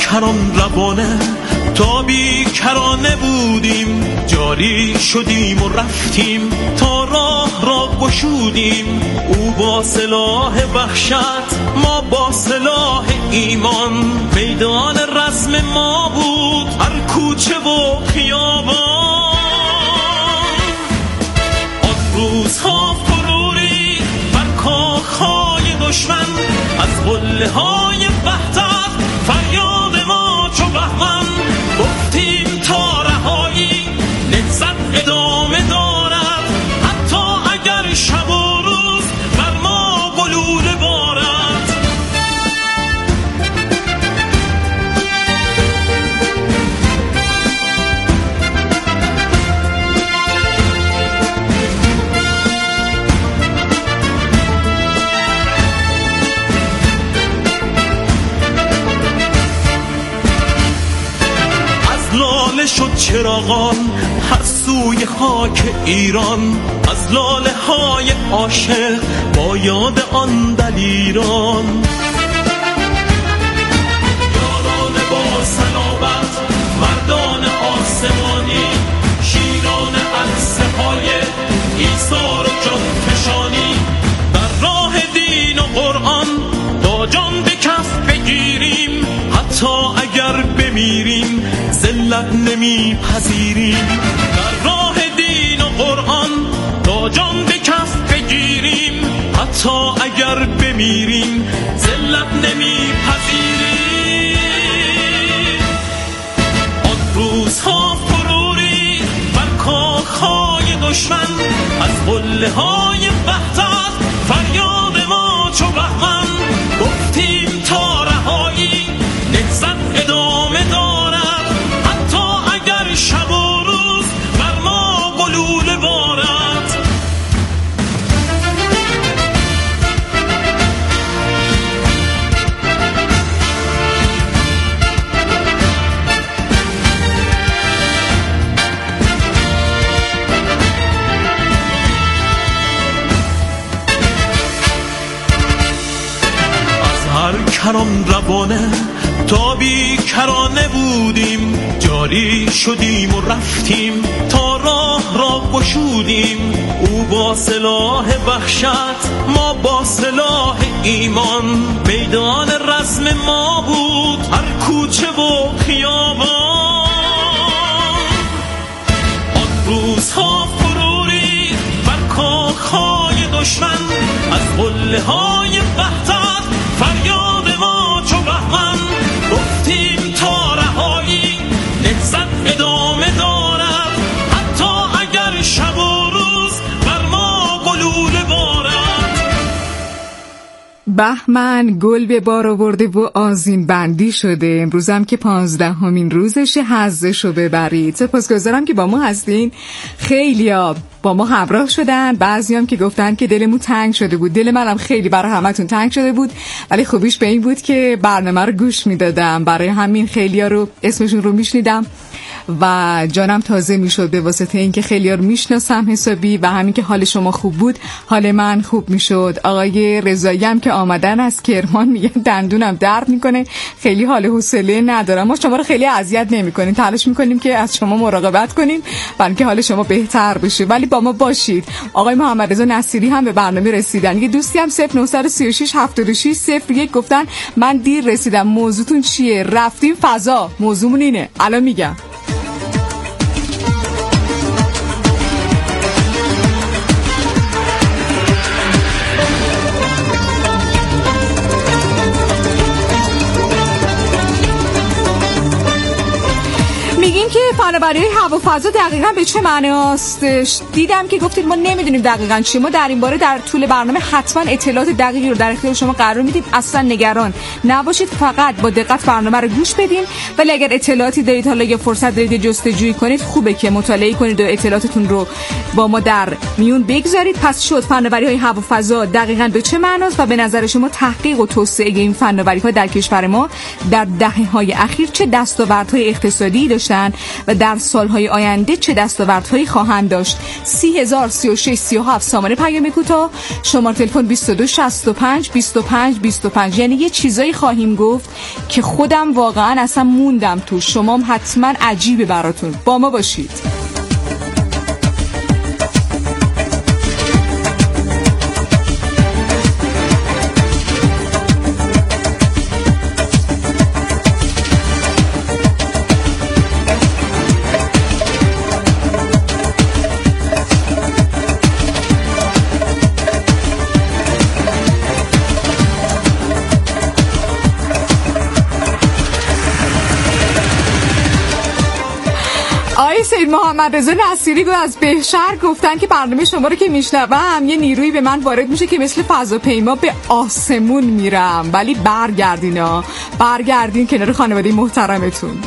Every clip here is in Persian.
کران روانه تا بیکرانه بودیم، جاری شدیم و رفتیم تا راه را گشودیم. او با سلاح وحشت، ما با سلاح ایمان، میدان رزم ما بود هر کوچه و خیابان. آن روزها فروری بر کاخهای دشمن، از قله های وحدت فریاد ما چو بهمن. گفتیم تا رهایی نهضت ادامه دارد، حتی اگر شب و روز بر ما گلوله بارد. لاله شد چراغان هر سوی خاک ایران، از لاله های عاشق با یاد آن دلیران. یاران با صلابت، مردان آسمانی، شیران عرصه‌های ایثار و جان فشانی. در راه دین و قرآن تا جان به کف بگیریم، حتی اگر بمیریم ذلت نمیپذیریم. در راه دین و قرآن تا جان به کف بگیریم، حتی اگر بمیریم ذلت نمیپذیریم. آن روزها فروری بر کاخهای دشمن، از قله های وحدت فریاد ما چو بهمن. گفتیم تا رهایی نهضت ادامه دارد، حتی اگر شب و روز بر ما گلوله بارد. از هر کران روانه تا بیکرانه بودیم، جاری شدیم و رفتیم تا راه را گشودیم. او با سلاح وحشت، ما با سلاح ایمان، میدان رزم ما بود هر کوچه و خیابان. آن روزها فروری بر کاخهای دشمن، از قله های وحدت فریاد ما چو بهمن. گفتیم تا رهایی نهضت ادامه دارد، حتی اگر شب و روز بر ما گلوله بارد. بهمن گل به بار آورده و آذین بندی شده. امروزم که 15مین روزشه، حظشو ببرید. سپاسگزارم که با ما هستین. خیلیا با ما همراه شدن، بعضیام که گفتن که دلمون تنگ شده بود. دل منم خیلی برای همتون تنگ شده بود، ولی خوبیش به این بود که برنامه رو گوش میدادم. برای همین خیلیا رو اسمشون رو میشنیدم و جانم تازه میشد به واسطه اینکه خیلیا رو میشناسم حسابی، و همین که حال شما خوب بود حال من خوب میشد. آقای رضایی هم که آمدن از کرمان میگن دندونم درد میکنه، خیلی حال حوصله ندارم. ما شما رو خیلی اذیت نمیکنیم، تلاش میکنیم که از شما مراقبت کنیم برای اینکه حال شما بهتر بشه، ولی با ما باشید. آقای محمد رضا نصیری هم به برنامه رسیدن. یه دوستی هم 0936 76 01 گفتن من دیر رسیدم، موضوعتون چیه؟ رفتیم فضا، موضوعمون اینه، الان میگم. میگیم که فناوری‌های هوا و فضا دقیقاً به چه معناست؟ دیدم که گفتید ما نمیدونیم دقیقاً چی. ما در این باره در طول برنامه حتما اطلاعات دقیقی رو در اختیار شما قرار میدیم. اصلا نگران نباشید، فقط با دقت برنامه رو گوش بدین. ولی اگر اطلاعاتی دارید، حالا یا فرصت دارید جستجویی کنید، خوبه که مطالعه کنید و اطلاعاتتون رو با ما در میون بگذارید. پس شد فناوری‌های هوا و فضا دقیقاً به چه معناست و به نظر شما تحقیق و توسعه این فناوری‌ها در کشور ما در دهه‌های اخیر چه دستاوردهای اقتصادی داشتن و در در سالهای آینده چه دستاوردهایی خواهند داشت. 30,000 36 37 سامانه پیام کوتاه، شماره تلفن 22 65 25 25. یعنی یه چیزایی خواهیم گفت که خودم واقعا اصلا موندم تو، شما حتما عجیبه براتون. با ما باشید. سید محمد رضا نصیری از بهشهر گفتن که برنامه شما رو که میشنوم یه نیرویی به من وارد میشه که مثل فضاپیما به آسمون میرم. ولی برگردین کنار خانواده محترمتون.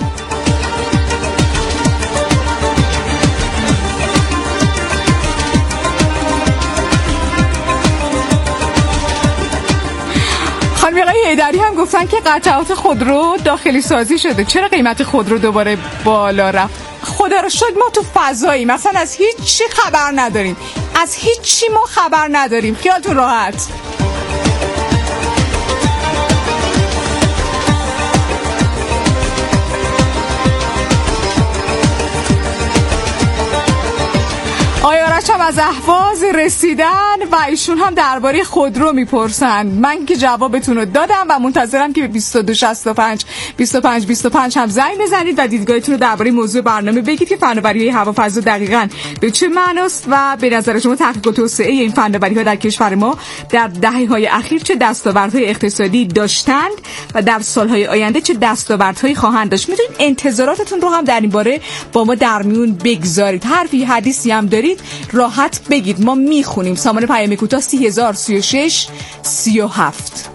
خانم آقای حیدری هم گفتن که قطعات خودرو داخلی سازی شده. چرا قیمت خودرو دوباره بالا رفت؟ خدا رو شکر ما تو فضایی مثلا از هیچ چی خبر نداریم، از هیچ چی ما خبر نداریم، خیالتون راحت. آیارش هم از اهواز رسیدن و ایشون هم درباره خودرو میپرسن. من که جوابتون رو دادم و منتظرم که به 22 65 25 25 هم زنگ بزنید و دیدگاهتون رو درباره موضوع برنامه بگید که فناوری هوافضا دقیقاً به چه معناست و به نظر شما تحقیق و توسعه این فناوری‌ها در کشور ما در دهه‌های اخیر چه دستاوردهای اقتصادی داشتند و در سالهای آینده چه دستاوردهایی خواهند داشت. میتونید انتظاراتتون رو هم در این باره با ما در میون بگذارید. حرفی حدیثی هم دارید راحت بگید، ما میخونیم. سامانه پیام کوتاه 30,000 36 37.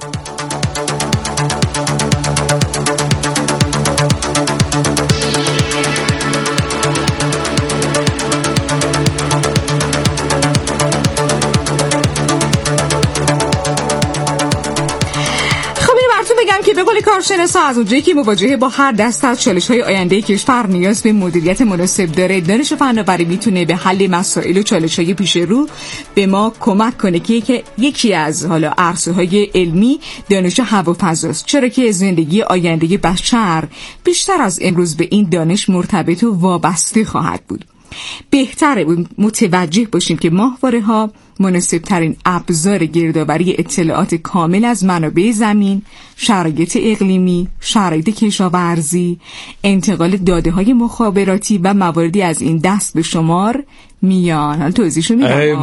بگم که به قول کارشناسا از اونجایی که مواجهه با هر دست از چالش‌های آینده کشور نیاز به مدیریت مناسب داره، دانش فناوری میتونه به حل مسائل و چالش‌های پیش رو به ما کمک کنه که یکی از حالا عرصه‌های علمی دانش هوافضاست. چرا که زندگی آینده بشر بیشتر از امروز به این دانش مرتبط و وابسته خواهد بود. بهتره متوجه باشیم که ماهواره‌ها مناسب‌ترین ابزار گردآوری اطلاعات کامل از منابع زمین، شرایط اقلیمی، شرایط کشاورزی، انتقال داده‌های مخابراتی و مواردی از این دست به شمار میان. حالا توضیحشو میدم. ای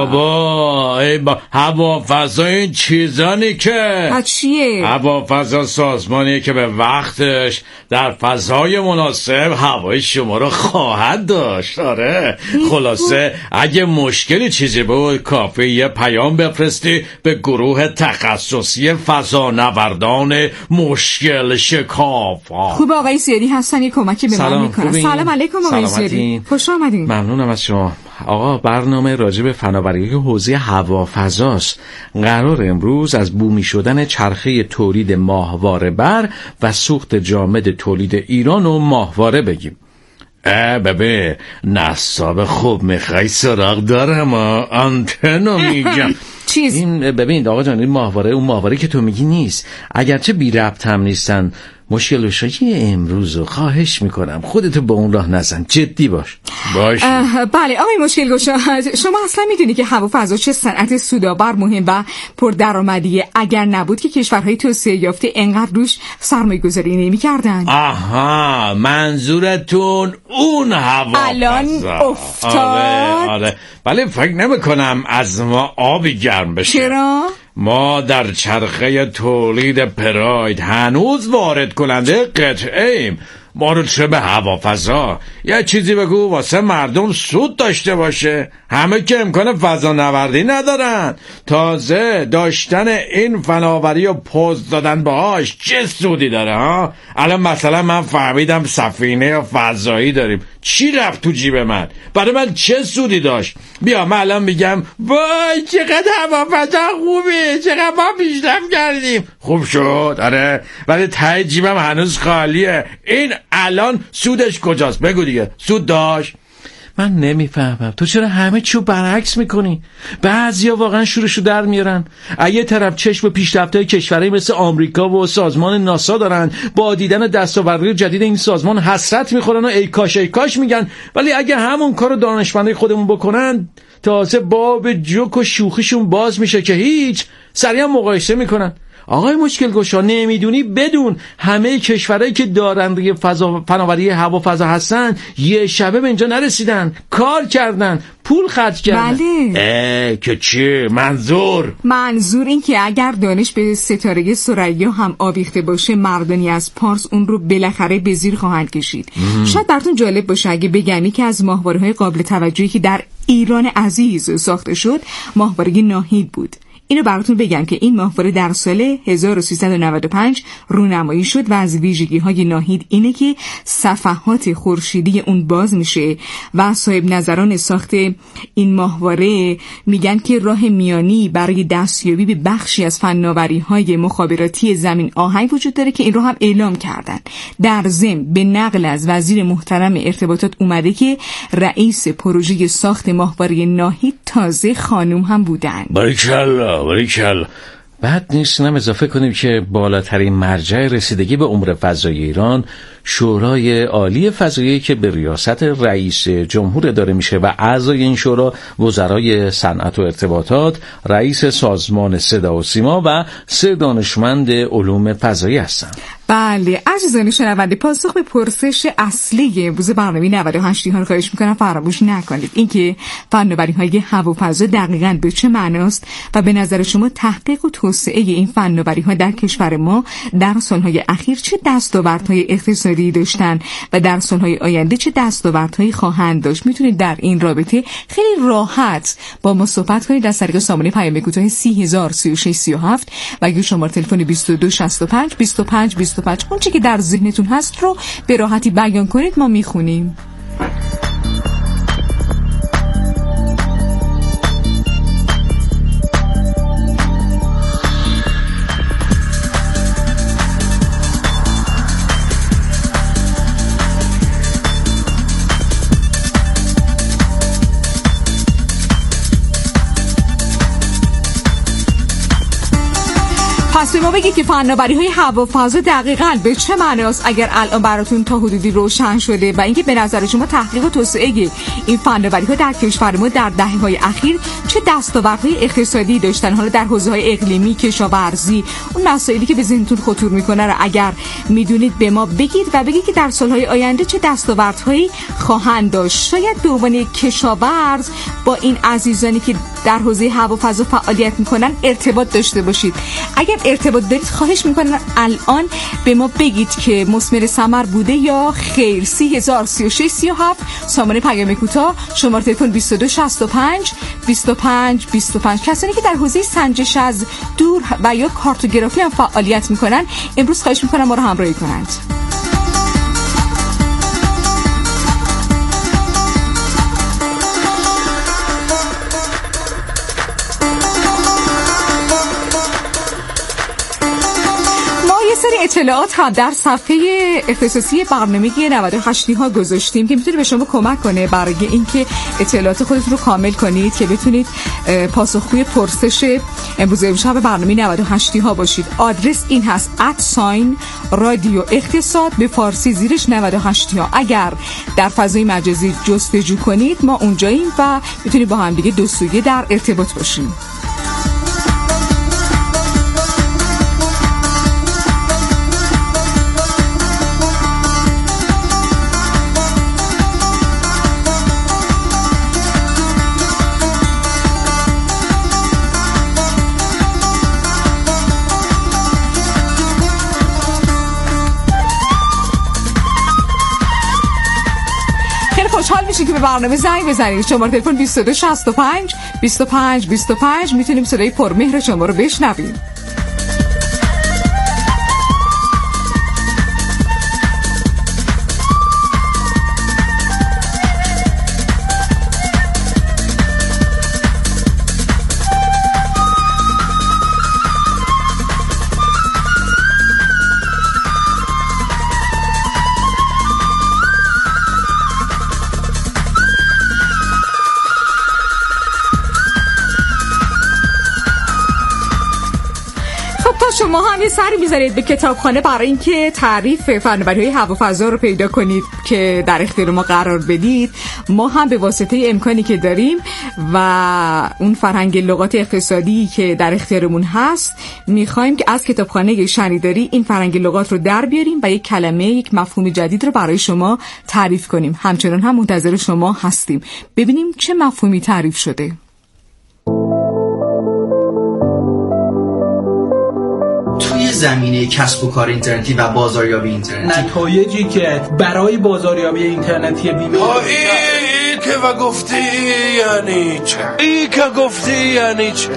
بابا هوافضا این چیزانی که چیه؟ هوافضا سازمانیه که به وقتش در فضای مناسب هوای شما رو خواهد داشت. آره خلاصه اگه مشکلی چیزی بود کافیه یه پیام بفرستی به گروه تخصصی فضانوردان مشکل شکاف. خوب آقای زیادی هستن یه کمکی به من میکنن. سلام علیکم آقای زیادی، خوش آمدین. ممنونم از شما آقا. برنامه راجع به فناوری حوزه هوافضاست. قرار امروز از بومی شدن چرخه تولید ماهواره بر و سوخت جامد تولید ایران و ماهواره بگیم. ببین نصاب خوب میخوای سراغ دارم آنتنو میگم. چیز این ببین آقا جان، این ماهواره اون ماهواره که تو میگی نیست. اگرچه بی ربط هم نیستن، مشکل شایی امروزو خواهش میکنم خودتو به اون راه نزن، جدی باش. بله آقای مشکل گشا، شما اصلا میدونی که هوافضا چه صنعت سودآور، مهم و پردرآمدیه. اگر نبود که کشورهای توسعه یافته انقدر روش سرمایه‌گذاری نمی‌کردن. آها منظورتون اون هوافضا الان افتاد. آره ولی فکر نمی‌کنم از ما آبی گرم بشه. چرا؟ ما در چرخه تولید پراید هنوز وارد کننده قطعه ایم. ما رو چه به هوافضا، یه چیزی بگو واسه مردم سود داشته باشه. همه که امکان فضانوردی ندارن، تازه داشتن این فناوری و پوز دادن باهاش چه سودی داره ها؟ الان مثلا من فهمیدم سفینه فضایی داریم، چی رفت تو جیب من؟ برای من چه سودی داشت؟ بیا من الان میگم وای چقدر هوافضا خوبه، چقدر ما پیشرفت کردیم. خوب شد آره، ولی ته جیبم هنوز خالیه. این الان سودش کجاست؟ بگو دیگه، سود داشت؟ من نمیفهمم تو چرا همه چیو برعکس میکنی؟ بعضیا واقعا شورشو در میارن. اگه طرف چشم به پیشرفت‌های کشورهای مثل آمریکا و سازمان ناسا دارن، با دیدن دستاوردهای جدید این سازمان حسرت میخورن و ای کاش میگن، ولی اگه همون کارو دانشمندای خودمون بکنن، تازه باب جوک و شوخیشون باز میشه که هیچ، سریع مقایسه میکنن. آقای مشکل گشا، نمیدونی بدون، همه کشورهایی که دارنده فناوری هوا و فضا هستن یه شبه به اینجا نرسیدن، کار کردن، پول خرج کردن. بله. که چی؟ منظور این که اگر دانش به ستاره ثریا هم آویخته باشه، مردانی از پارس اون رو بالاخره به زیر خواهند کشید. شاید براتون جالب باشه اگه بگم که از ماهواره‌های قابل توجهی که در ایران عزیز ساخته شد، ماهواره ناهید بود. اینو براتون بگم که این ماهواره در سال 1395 رونمایی شد و از ویژگی‌های ناهید اینه که صفحات خورشیدی اون باز میشه و صاحب نظران ساخت این ماهواره میگن که راه میانی برای دستیابی به بخشی از فناوری‌های مخابراتی زمین آهنی وجود داره که این رو هم اعلام کردن. در ضمن به نقل از وزیر محترم ارتباطات اومده که رئیس پروژه ساخت ماهواره ناهید تازه خانم هم بودن. باریکلا. بعد نیست اینم اضافه کنیم که بالاترین مرجع رسیدگی به امور فضایی ایران شورای عالی فضایی که به ریاست رئیس جمهور اداره میشه و اعضای این شورا وزرای صنعت و ارتباطات، رئیس سازمان صدا و سیما و 3 دانشمند علوم فضایی هستند. بله عزیزان شنونده، پاسخ به پرسش اصلی امروز برنامه 98 رو خواهش میکنم فراموش نکنید، اینکه فناوری‌های هوا و فضا دقیقاً به چه معناست و به نظر شما تحقیق و توسعه این فناوری‌ها در کشور ما در سالهای اخیر چه دستاوردهای اقتصادی داشتن و در سالهای آینده چه دستاوردهایی خواهند داشت. میتونید در این رابطه خیلی راحت با ما صحبت کنید از طریق سامانه پیام کوتاه 303637 و اگه شماره تلفن 2265 25 25 اون چی که در ذهنتون هست رو به راحتی بیان کنید، ما میخونیم. پس ما بگید که فناوری‌های هوا و فضا دقیقاً به چه معناست اگر الان براتون تا حدودی روشن شده و اینکه به نظر شما تحقیق و توسعه این فناوری‌ها در کشور ما در دهه‌های اخیر چه دستاوردهای اقتصادی داشتن، حالا در حوزه‌های اقلیمی، کشاورزی، اون مسائلی که به ذهنتون خطور میکنه رو اگر میدونید به ما بگید و بگید که در سالهای آینده چه دستاوردهایی خواهند داشت. شاید به عنوان کشاورز با این عزیزانی که در حوزه هوا و فضا فعالیت میکنن ارتباط داشته باشید. اگر ارتباط دارید خواهش میکنم الان به ما بگید که مثمر ثمر بوده یا خیر. 303637 سامانه پیام کوتاه، شماره تلفن 2265 25 25. کسانی که در حوزه سنجش از دور و یا کارتوگرافی هم فعالیت میکنن امروز خواهش میکنم ما رو همراهی کنند. اطلاعات هم در صفحه اختصاصی برنامه 98 ها گذاشتیم که میتونه به شما کمک کنه برای اینکه اطلاعات خودتون رو کامل کنید که بتونید پاسخگوی پرسش امروز امشب برنامه 98 ها باشید. آدرس این هست @رادیو اقتصاد به فارسی زیرش 98 ها. اگر در فضای مجازی جستجو کنید ما اونجاییم و میتونید با هم دیگه دوستویه در ارتباط باشیم. خوشحال میشید که به برنامه زنگ بزنید. شماره تلفن 2265 25 25. میتونیم صدای پرمهر شما رو بشنویم. شما هم یه سری می‌ذارید به کتابخانه برای اینکه تعریف فناوری‌های هوافضا رو پیدا کنید که در اختیار ما قرار بدید. ما هم به واسطه امکانی که داریم و اون فرهنگ لغات اقتصادی که در اختیارمون هست می‌خوایم که از کتابخانه شنیداری این فرهنگ لغات رو در بیاریم و یک کلمه، یک مفهوم جدید رو برای شما تعریف کنیم. همچنان هم منتظر شما هستیم ببینیم چه مفهومی تعریف شده. زمینه کسب و کار اینترنتی و بازاریابی اینترنتی، نتایجی که برای بازاریابی اینترنتی بیمه این که و گفتی یعنی چه؟ این که گفتی یعنی چه؟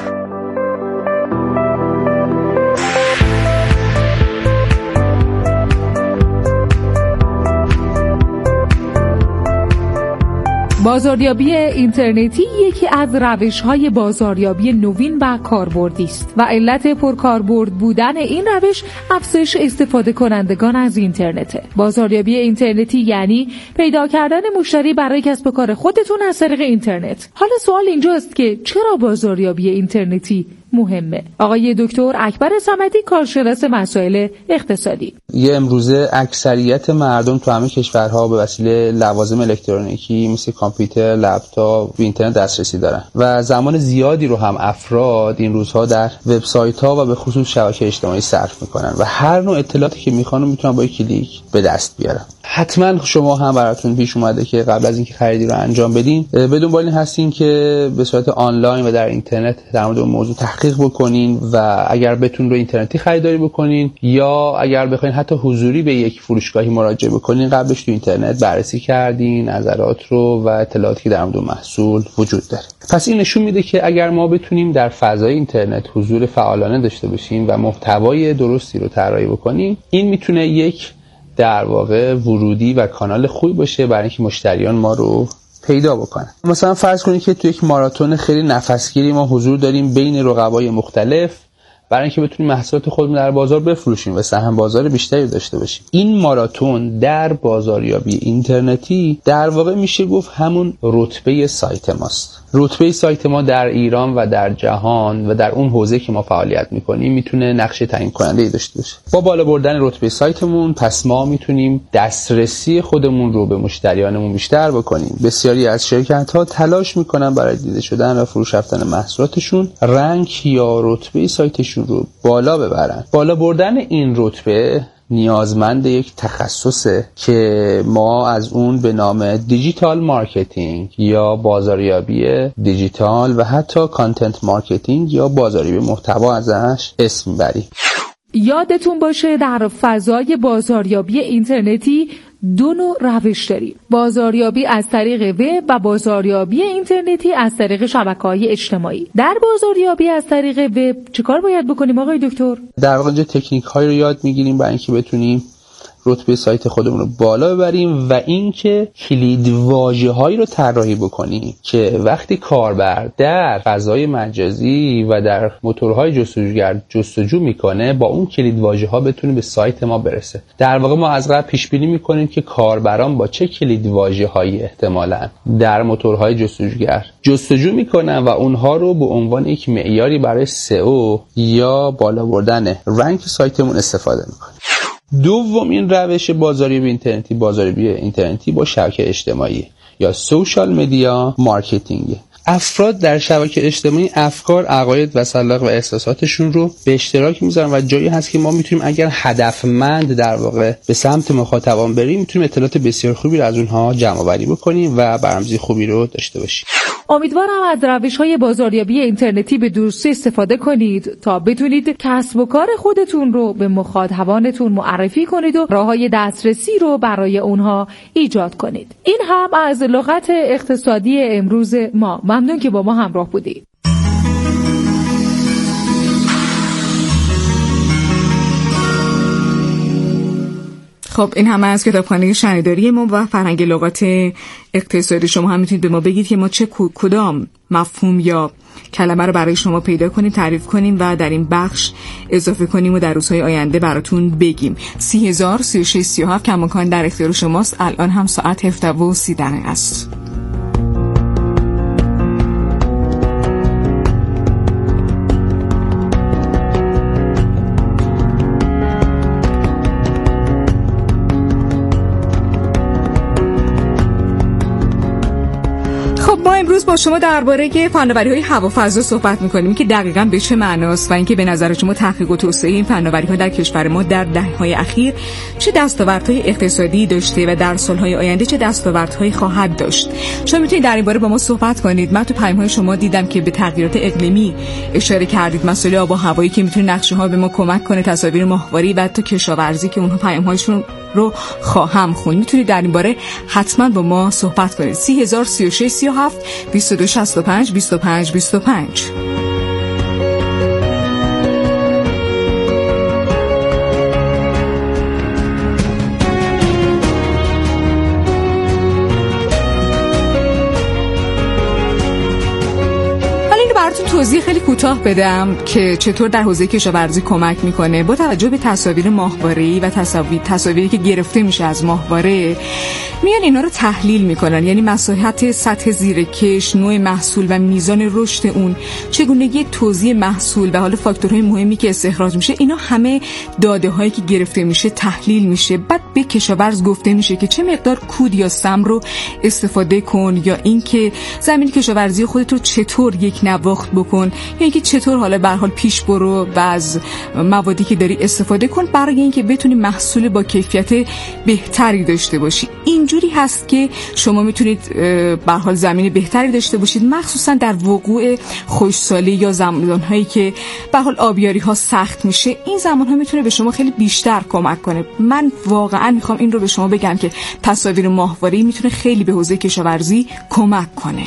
بازاریابی اینترنتی یکی از روش‌های بازاریابی نوین و کاربردی است و علت پرکاربرد بودن این روش افزایش استفاده کنندگان از اینترنته. بازاریابی اینترنتی یعنی پیدا کردن مشتری برای کسب و کار خودتون از طریق اینترنت. حالا سوال اینجاست که چرا بازاریابی اینترنتی مهمه؟ آقای دکتر اکبر صمدی، کارشناس مسائل اقتصادی. یه امروزه اکثریت مردم تو همه کشورها به وسیله لوازم الکترونیکی مثل کامپیوتر، لپتاپ و اینترنت دسترسی دارن و زمان زیادی رو هم افراد این روزها در وبسایت‌ها و به خصوص شبکه اجتماعی صرف میکنن و هر نوع اطلاعاتی که میخوان میتونن با یک کلیک به دست بیارن. حتما شما هم براتون پیش اومده که قبل از اینکه خریدی رو انجام بدین به دنبال این هستین که به صورت آنلاین و در اینترنت در مورد موضوع تحقیق بکنین و اگر بتون رو اینترنتی خریداری بکنین یا اگر بخواین حتی حضوری به یک فروشگاهی مراجعه بکنین قبلش تو اینترنت بررسی کردین نظرات رو و اطلاعاتی که در مورد محصول وجود داره. پس این نشون میده که اگر ما بتونیم در فضای اینترنت حضور فعالانه داشته باشیم و محتوای درستی رو طراحی بکنیم، این میتونه یک در واقع ورودی و کانال خوبی باشه برای اینکه مشتریان ما رو پیدا بکنن. مثلا فرض کنید که تو یک ماراتون خیلی نفسگیری ما حضور داریم بین رقبای مختلف برای اینکه بتونیم محصولات خودمون در بازار بفروشیم و سهم بازار بیشتری داشته باشیم. این ماراتون در بازاریابی اینترنتی در واقع میشه گفت همون رتبه سایت ماست. رتبه سایت ما در ایران و در جهان و در اون حوزه که ما فعالیت میکنیم میتونه نقش تعیین کننده داشته باشه. با بالا بردن رتبه سایتمون پس ما میتونیم دسترسی خودمون رو به مشتریانمون بیشتر بکنیم. بسیاری از شرکت‌ها تلاش میکنن برای دیده شدن و فروش رفتن محصولاتشون رنک یا رتبه سایتشون رو بالا ببرن. بالا بردن این رتبه نیازمند یک تخصصه که ما از اون به نام دیجیتال مارکتینگ یا بازاریابی دیجیتال و حتی کانتنت مارکتینگ یا بازاریابی محتوا ازش اسم میبریم. یادتون باشه در فضای بازاریابی اینترنتی دو نوع روش داریم: بازاریابی از طریق وب و بازاریابی اینترنتی از طریق شبکه‌های اجتماعی. در بازاریابی از طریق وب چیکار باید بکنیم آقای دکتر؟ در واقع تکنیک‌هایی رو یاد می‌گیریم برای اینکه بتونیم رتبه سایت خودمون رو بالا ببریم و اینکه کلید واژه‌هایی رو طراحی بکنیم که وقتی کاربر در فضای مجازی و در موتورهای جستجوگر جستجو میکنه با اون کلید واژه‌ها بتونه به سایت ما برسه. در واقع ما از قبل پیش بینی میکنیم که کاربران با چه کلید واژه‌هایی احتمالاً در موتورهای جستجوگر جستجو میکنن و اونها رو به عنوان یک معیاری برای SEO یا بالا بردن رنک سایتمون استفاده میکنیم. دومین روش بازاریابی اینترنتی با شبکه اجتماعی یا سوشال مدیا مارکتینگ. افراد در شبکه اجتماعی افکار، عقاید و سلیقه و احساساتشون رو به اشتراک میذارن و جایی هست که ما میتونیم اگر هدفمند در واقع به سمت مخاطبان بریم میتونیم اطلاعات بسیار خوبی رو از اونها جمع آوری بکنیم و برنامه‌ریزی خوبی رو داشته باشیم. امیدوارم از روش‌های بازاریابی اینترنتی به درستی استفاده کنید تا بتونید کسب و کار خودتون رو به مخاطبانتون معرفی کنید و راه‌های دسترسی رو برای اونها ایجاد کنید. این هم از لغت اقتصادی امروز ما. ممنون که با ما همراه بودید. خب این همه از کتابخانه شنیداری ما و فرهنگ لغات اقتصادی. شما هم میتونید به ما بگید که ما چه کدام مفهوم یا کلمه رو برای شما پیدا کنیم، تعریف کنیم و در این بخش اضافه کنیم و در روزهای آینده براتون بگیم. 30,036,37 کماکان در اختیار شماست. الان هم ساعت 17:30 است. امروز با شما درباره فناوری‌های هوا فضا صحبت می‌کنیم که دقیقاً به چه معناست و اینکه به نظر شما تحقیق و توسعه این فناوری‌ها در کشور ما در دهه‌های اخیر چه دستاوردهای اقتصادی داشته و در سال‌های آینده چه دستاوردهایی خواهد داشت. شما می‌تونید در این باره با ما صحبت کنید. من تو پیام‌های شما دیدم که به تغییرات اقلیمی اشاره کردید، مسئله آب و هوایی که می‌تونه نقشه‌ها به ما کمک کنه، تصاویر ماهواری و حتی کشاورزی که اونها پیام‌هاشون رو خواهم خوند. میتونید در این باره حتما با ما صحبت کنید. 3036 37 22 65 25 25. توضیح خیلی کوتاه بدم که چطور در حوزه کشاورزی کمک میکنه. با توجه به تصاویر ماهواره‌ای و تصاویری که گرفته میشه از ماهواره، میان اینا رو تحلیل میکنن، یعنی مساحت سطح زیرکش، نوع محصول و میزان رشد اون، چگونگی توزیع محصول و حالا فاکتورهای مهمی که استخراج میشه، اینا همه داده هایی که گرفته میشه تحلیل میشه. بعد به کشاورز گفته میشه که چه مقدار کود یا سم رو استفاده کن، یا اینکه زمین کشاورزی خودت رو چطور یک نواخت بکن، یا اینکه چطور حالا به هر حال پیش برو و از موادی که داری استفاده کن برای اینکه بتونی محصول با کیفیت بهتری داشته باشی. اینجوری هست که شما میتونید به هر حال زمین بهتری داشته باشید، مخصوصا در وقوع خشکسالی یا زمانهایی که به هر حال آبیاری ها سخت میشه. این زمان ها میتونه به شما خیلی بیشتر کمک کنه. من واقعا میخوام این رو به شما بگم که تصاویر ماهواره‌ای میتونه خیلی به حوزه کشاورزی کمک کنه.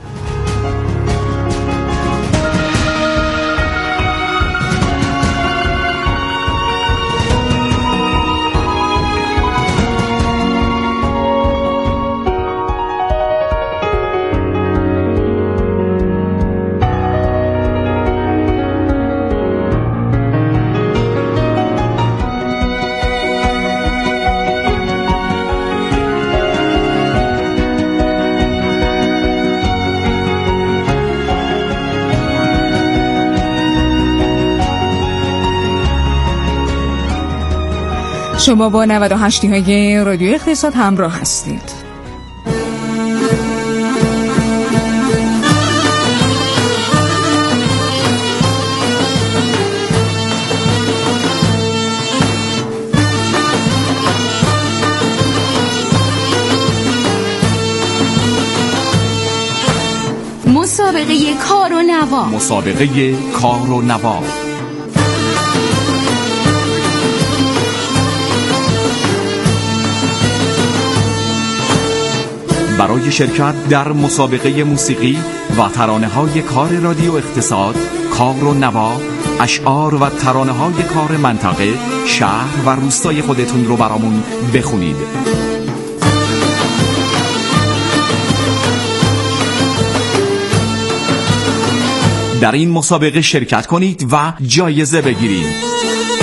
شما با 98 های رادیو اقتصاد همراه هستید. مسابقه کار و نوا. مسابقه کار و نوا. برای شرکت در مسابقه موسیقی و ترانه‌های کار رادیو اقتصاد، کار و نوا، اشعار و ترانه‌های کار منطقه، شهر و روستای خودتون رو برامون بخونید. در این مسابقه شرکت کنید و جایزه بگیرید.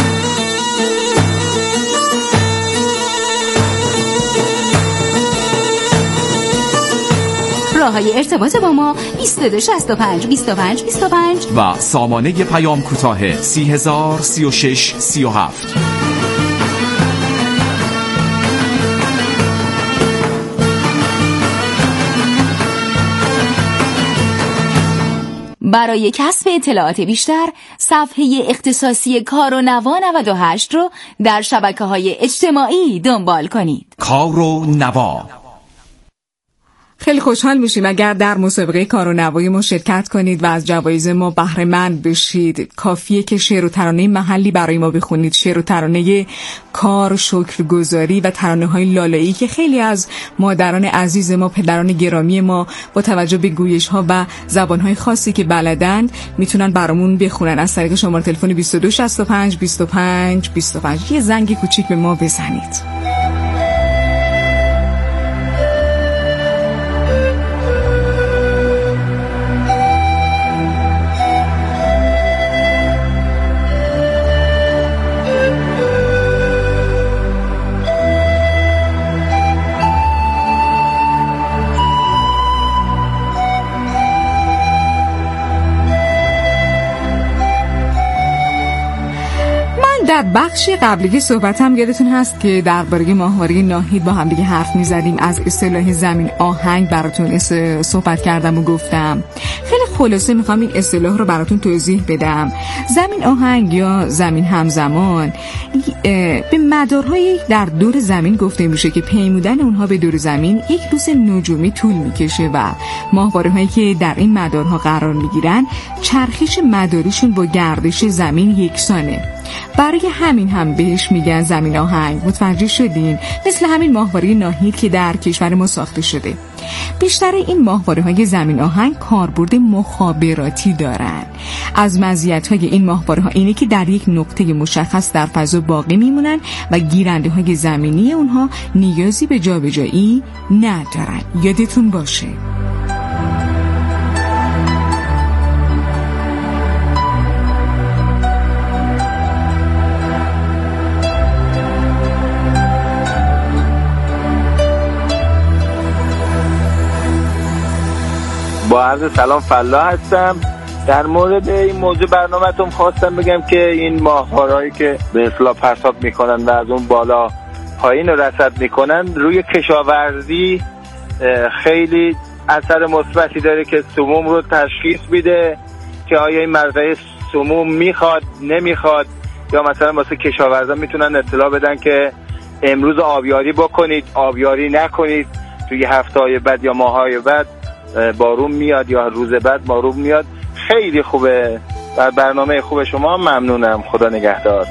راه‌های ارتباط با ما 2265 25 25 و سامانه پیام کوتاه 3036 37. برای کسب اطلاعات بیشتر صفحه اختصاصی کار و نوا 98 رو در شبکه‌های اجتماعی دنبال کنید. کار و نوا. خیلی خوشحال میشیم اگر در مسابقه کار و نوای ما شرکت کنید و از جوایز ما بهره مند بشید. کافیه که شعر و ترانه محلی برای ما بخونید، شعر و ترانه کار، شکرگزاری و ترانه‌های لالایی که خیلی از مادران عزیز ما، پدران گرامی ما با توجه به گویش‌ها و زبان‌های خاصی که بلدند میتونن برامون بخونن. از طریق شماره تلفن 2265 25 25 یه زنگ کوچیک به ما بزنید. در بخش قبلی صحبتم یادتون هست که درباره ماهواره ناهید با هم دیگه حرف می‌زدیم، از اصطلاح زمین آهنگ براتون صحبت کردم و گفتم. خیلی خلاصه میخوام این اصطلاح رو براتون توضیح بدم. زمین آهنگ یا زمین همزمان به مدارهای در دور زمین گفته میشه که پیمودن اونها به دور زمین یک روز نجومی طول میکشه و ماهواره‌هایی که در این مدارها قرار میگیرن چرخش مداریشون با گردش زمین یکسانه. برای همین هم بهش میگن زمین آهنگ. متوجه شدین؟ مثل همین ماهواره ناهید که در کشور ما ساخته شده. بیشتر این ماهواره‌های زمین آهنگ کاربرد مخابراتی دارن. از مزیت‌های این ماهواره‌ها اینه که در یک نقطه مشخص در فضا باقی میمونن و گیرنده‌های زمینی اونها نیازی به جابجایی ندارن. یادتون باشه. با عرض سلام، فلا هستم. در مورد این موضوع برنامه‌تون خواستم بگم که این ماهوارهایی که به اصطلاح پرتاب میکنن و از اون بالا پایین رو رصد میکنن روی کشاورزی خیلی اثر مثبتی داره که سموم رو تشخیص میده که آیا این مزرعه سموم میخواد نمیخواد، یا مثلا واسه کشاورزان میتونن اطلاع بدن که امروز آبیاری بکنید، آبیاری نکنید، توی هفته‌های بعد یا ماه‌های بعد بارون میاد یا روز بعد بارون میاد. خیلی خوبه. در برنامه خوب شما ممنونم. خدا نگهدار.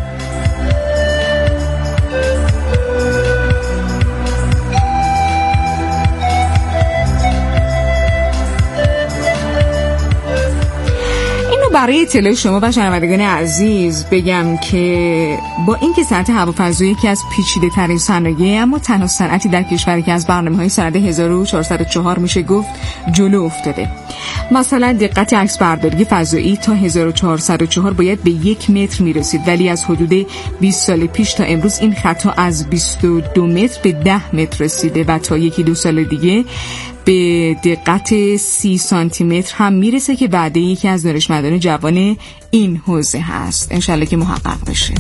برای اطلاع شما و شنوندگان عزیز بگم که با اینکه صنعت هوافضایی یکی از پیچیده‌ترین صنایع اما تنها صنعتی در کشوری که از برنامه‌های سند 1404 میشه گفت جلو افتاده. مثلا دقت عکسبرداری فضایی تا 1404 باید به 1 متر میرسید، ولی از حدود 20 سال پیش تا امروز این خطا از 22 متر به 10 متر رسیده و تا 1-2 سال دیگه به دقت 30 سانتی متر هم میرسه که بعد یکی از دانشمندان جوان این حوزه هست. انشالله که محقق بشه.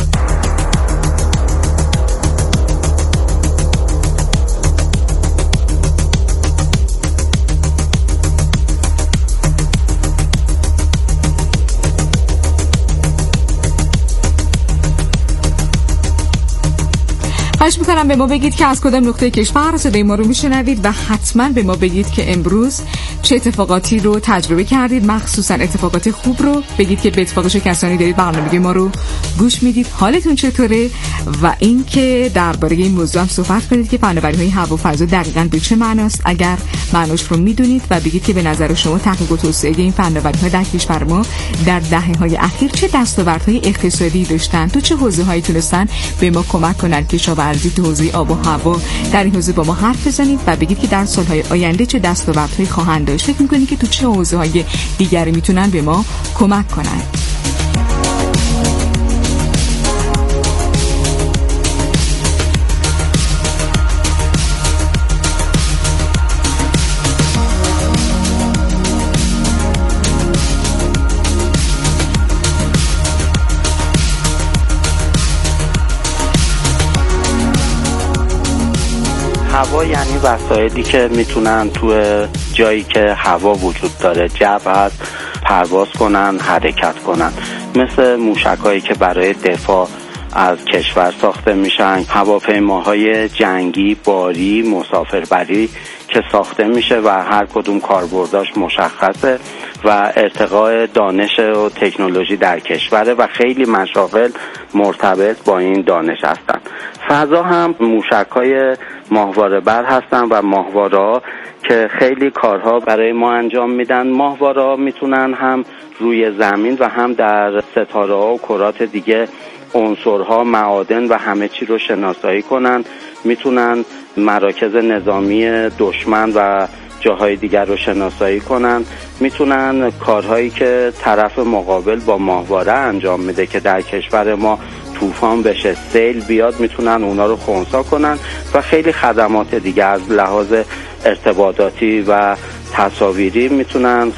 خواهش میکنم به ما بگید که از کدام نقطه کشور صدای ما رو میشنوید و حتما به ما بگید که امروز چه اتفاقاتی رو تجربه کردید، مخصوصا اتفاقات خوب رو بگید که به اتفاق چه کسانی دارید برنامه ما رو گوش میدید، حالتون چطوره، و اینکه درباره این موضوع هم صحبت کنید که فناوری‌های هوا و فضا دقیقاً به چه معناست اگر معناش رو میدونید، و بگید که به نظر شما تحقیق و توسعه این فناوری‌ها در کشور ما در دهه‌های اخیر چه دستاوردهای اقتصادی داشتن، تو چه حوزه‌هایی تونستن به ما کمک کنن کشاورزی تو حوزه آب و هوا. در این حوزه با ما حرف بزنید و بگید که در سال‌های آینده چه دستاوردهایی خواهند داشت. فکر می‌کنید که تو چه حوزه‌های دیگری میتونن به ما کمک کنن. هوا یعنی وسایلی که میتونن تو جایی که هوا وجود داره، جو هست، پرواز کنن، حرکت کنن. مثل موشک‌هایی که برای دفاع از کشور ساخته میشن، هواپیماهای جنگی، باری، مسافربری که ساخته میشه و هر کدوم کاربرداش مشخصه و ارتقاء دانش و تکنولوژی در کشوره و خیلی مشاغل مرتبط با این دانش هستن. فضا هم موشک‌های ماهواره بر هستن و ماهواره‌ها که خیلی کارها برای ما انجام میدن. ماهواره‌ها میتونن هم روی زمین و هم در ستاره‌ها و کرات دیگه عنصرها، معادن و همه چی رو شناسایی کنن. میتونن مراکز نظامی دشمن و جاهای دیگر رو شناسایی کنن. میتونن کارهایی که طرف مقابل با ماهواره انجام میده که در کشور ما طوفان بشه، سیل بیاد، میتونن اونا رو خنثی کنن و خیلی خدمات دیگه از لحاظ ارتباطاتی و تصاویری میتونن